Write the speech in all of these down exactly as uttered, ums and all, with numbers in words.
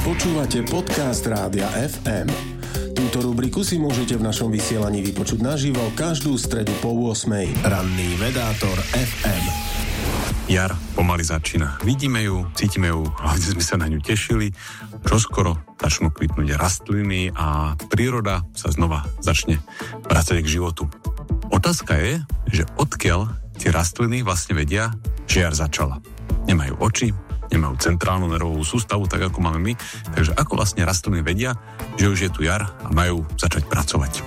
Počúvate podcast Rádia ef em. Túto rubriku si môžete v našom vysielaní vypočuť naživo každú stredu po ôsmej. Ranný vedátor ef em. Jar pomaly začína. Vidíme ju, cítime ju, hlavne sme sa na ňu tešili. Čoskoro začnú kvitnúť rastliny a príroda sa znova začne vracať k životu. Otázka je, že odkiaľ tie rastliny vlastne vedia, že jar začala. Nemajú oči, nemajú centrálnu nervovú sústavu, tak ako máme my, takže ako vlastne rastliny vedia, že už je tu jar a majú začať pracovať.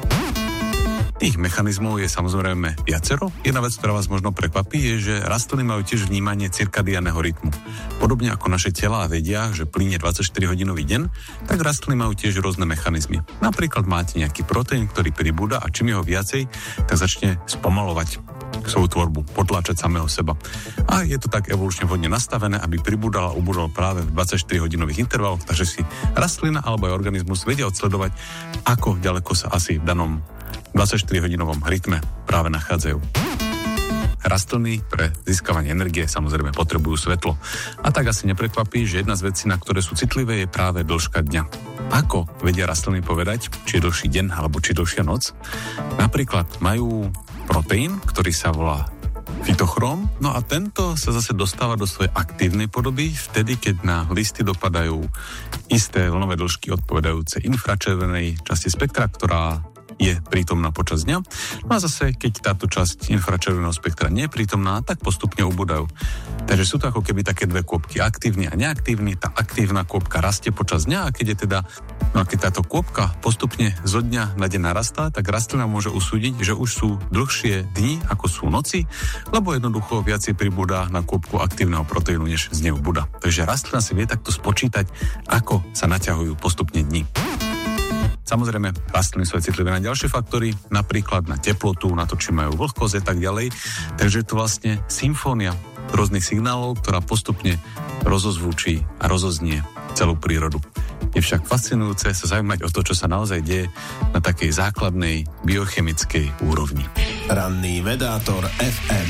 Tých mechanizmov je samozrejme viacero. Jedna vec, ktorá vás možno prekvapí, je, že rastliny majú tiež vnímanie cirkadiánneho rytmu. Podobne ako naše telá vedia, že plynie dvadsaťštyrihodinový deň, tak rastliny majú tiež rôzne mechanizmy. Napríklad máte nejaký proteín, ktorý pribúda a čím je ho viacej, tak začne spomalovať svoju tvorbu, potláčať samého seba. A je to tak evolučne vhodne nastavené, aby pribúdal a ubúdal práve v dvadsaťštyrihodinových intervaloch, takže si rastlina alebo aj organizmus vedia odsledovať, ako ďaleko sa asi v danom dvadsaťštyrihodinovom rytme práve nachádzajú. Rastliny pre získavanie energie samozrejme potrebujú svetlo. A tak asi neprekvapí, že jedna z vecí, na ktoré sú citlivé, je práve dĺžka dňa. Ako vedia rastliny povedať, či je dlhší deň alebo či dlhšia noc? Napríklad majú proteín, ktorý sa volá fytochróm, no a tento sa zase dostáva do svojej aktívnej podoby vtedy, keď na listy dopadajú isté vlnové dĺžky odpovedajúce infračervenej časti spektra, ktorá je prítomná počas dňa. No a zase, keď táto časť infračerveného spektra nie je prítomná, tak postupne ubúdajú. Takže sú to ako keby také dve kôpky, aktívny a neaktívny. Tá aktívna kôpka rastie počas dňa a keď je teda, no a keď táto kôpka postupne zo dňa na deň narastá, tak rastlina môže usúdiť, že už sú dlhšie dni ako sú noci, lebo jednoducho viacej pribúda na kôpku aktívneho proteínu, než z neho ubúda. Takže rastlina si vie takto spočítať, ako sa naťahujú postupne dni. Samozrejme, rastliny sú citlivé na ďalšie faktory, napríklad na teplotu, na to, či majú vlhkosť a tak ďalej. Takže je to vlastne symfónia rôznych signálov, ktorá postupne rozozvučí a rozoznie celú prírodu. Je však fascinujúce sa zaujímať o to, čo sa naozaj deje na takej základnej biochemickej úrovni. Ranný vedátor ef em.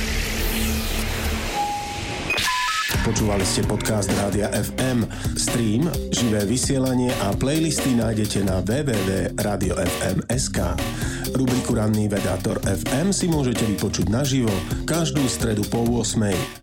Počúvali ste podcast Rádia ef em. Stream, živé vysielanie a playlisty nájdete na w w w bodka radio f m bodka es ka. Rubriku Ranný vedátor ef em si môžete vypočuť naživo každú stredu po ôsmej.